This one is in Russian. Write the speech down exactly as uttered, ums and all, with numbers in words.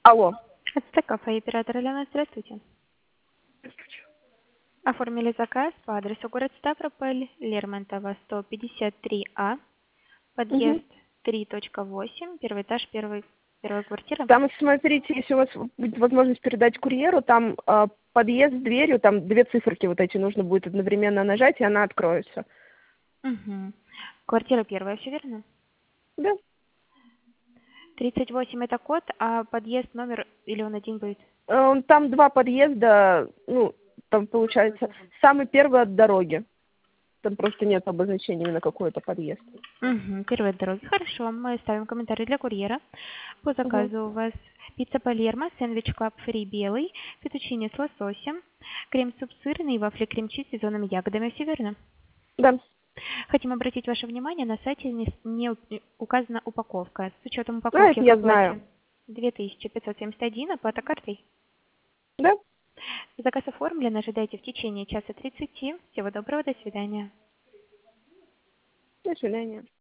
Алло. Это кафе оператор Елена, здравствуйте. Оформили заказ по адресу город Ставрополь, Лермонтова, сто пятьдесят три А, Мгм. подъезд три точка восемь, первый этаж, первый, первая квартира. Там, смотрите, если у вас будет возможность передать курьеру, там э, подъезд с дверью, там две циферки вот эти нужно будет одновременно нажать, и она откроется. Угу. Квартира первая, все верно? Да. тридцать восемь это код, а подъезд номер или он один будет? Э, Там два подъезда, ну, там получается, самый первый от дороги. Там просто нет обозначения именно какой это подъезд. Угу. Первая дороги. Хорошо, мы ставим комментарий для курьера. По Угу. заказу у вас пицца Палермо, сэндвич клаб фри белый, фетучини с лососем, крем-суп сырный, вафли крем-чиз с сезонными ягодами, все верно? Да. Хотим обратить ваше внимание, на сайте не, не у- указана упаковка. С учетом Ну, упаковки это я оплате знаю. две тысячи пятьсот семьдесят один, оплата картой. Да. Заказ оформлен, ожидайте в течение часа тридцати. Всего доброго, до свидания. До свидания.